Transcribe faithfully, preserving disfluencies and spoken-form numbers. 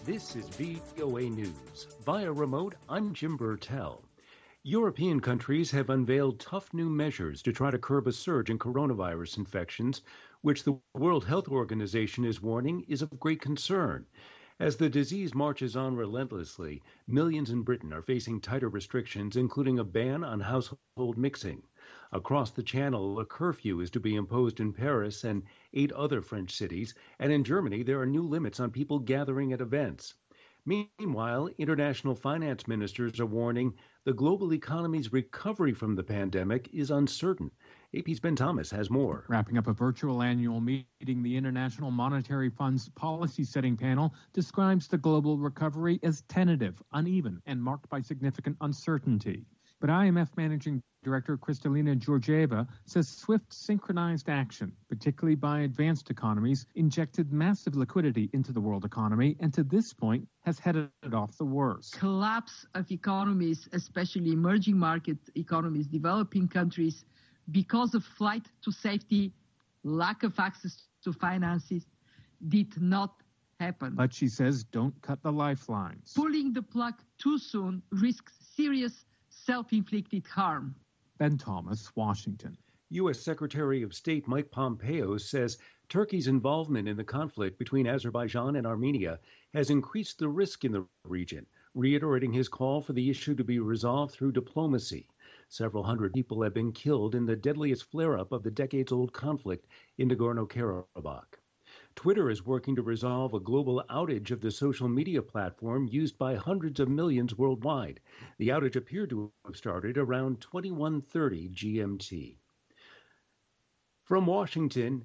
This is V O A News. Via remote, I'm Jim Burtell. European countries have unveiled tough new measures to try to curb a surge in coronavirus infections, which the World Health Organization is warning is of great concern. As the disease marches on relentlessly, millions in Britain are facing tighter restrictions, including a ban on household mixing. Across the Channel, a curfew is to be imposed in Paris and eight other French cities, and in Germany there are new limits on people gathering at events. Meanwhile, international finance ministers are warning the global economy's recovery from the pandemic is uncertain. A P's Ben Thomas has more. Wrapping up a virtual annual meeting, the International Monetary Fund's policy-setting panel describes the global recovery as tentative, uneven, and marked by significant uncertainty. But I M F Managing Director Kristalina Georgieva says swift, synchronized action, particularly by advanced economies, injected massive liquidity into the world economy and to this point has headed it off the worst. Collapse of economies, especially emerging market economies, developing countries, because of flight to safety, lack of access to finances, did not happen. But she says don't cut the lifelines. Pulling the plug too soon risks serious self-inflicted harm. Ben Thomas, Washington. U S. Secretary of State Mike Pompeo says Turkey's involvement in the conflict between Azerbaijan and Armenia has increased the risk in the region, reiterating his call for the issue to be resolved through diplomacy. Several hundred people have been killed in the deadliest flare-up of the decades-old conflict in Nagorno-Karabakh. Twitter is working to resolve a global outage of the social media platform used by hundreds of millions worldwide. The outage appeared to have started around twenty-one thirty G M T. From Washington,